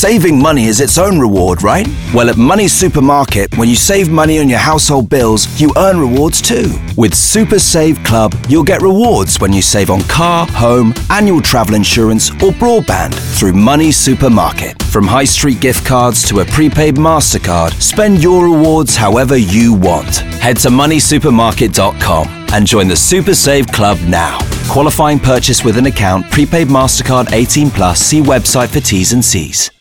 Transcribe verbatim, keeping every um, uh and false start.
Saving money is its own reward, right? Well, at Money Supermarket, when you save money on your household bills, you earn rewards too. With Super Save Club, you'll get rewards when you save on car, home, annual travel insurance, or broadband through Money Supermarket. From high street gift cards to a prepaid MasterCard, spend your rewards however you want. Head to money supermarket dot com and join the Super Save Club now. Qualifying purchase with an account, prepaid MasterCard eighteen plus, see website for T's and C's.